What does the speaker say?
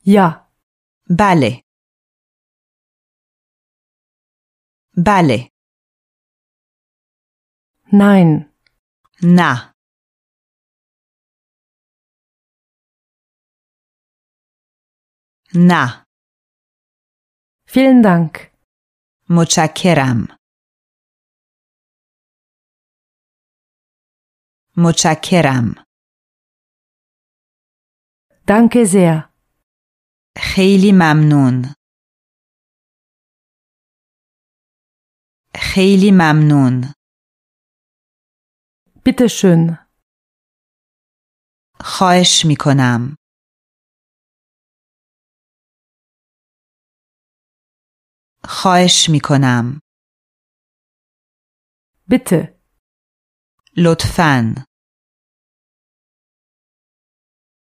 Ja. بله. بله. Nein. نه. نه. Vielen Dank. متشکرم. متشکرم. Danke sehr. خیلی ممنون. خیلی ممنون. Bitte schön. خواهش می کنم. خواهش می کنم. Bitte. لطفاً.